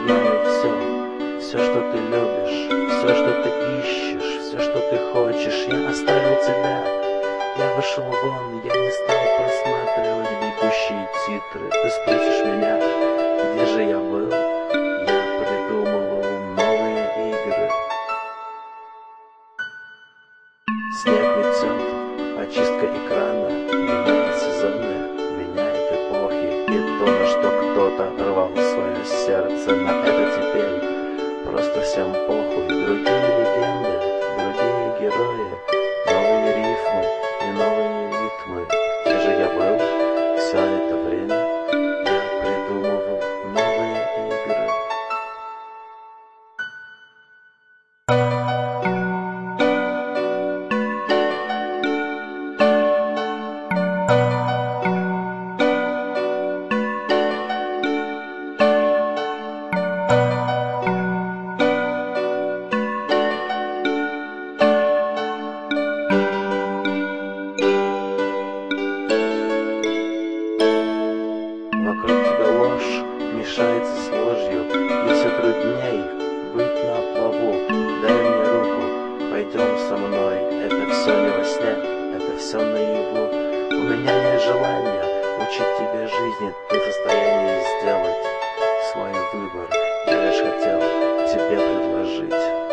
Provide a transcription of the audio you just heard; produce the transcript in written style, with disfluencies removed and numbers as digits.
знаю все, что ты любишь, все, что ты ищешь, все, что ты хочешь. Я оставил тебя, я вышел вон, я не стал просматривать бегущие титры. Ты спросишь меня, где же я был? Я придумывал новые игры. Снег метет, очистка экрана, меняет сезоны, меняет эпохи. И то, на что кто-то рвал свое сердце, на это теперь просто всем похуй. Другие легенды, другие герои, новые рифмы и новые ритмы. Где же я был все это время? Я придумывал новые игры. Вокруг тебя ложь мешается с ложью, и все трудней быть на плаву. Дай мне руку, пойдем со мной. Это все не во сне, это все наяву. У меня нет желания учить тебя жизни, ты в состоянии сделать свой выбор. Я лишь хотел тебе предложить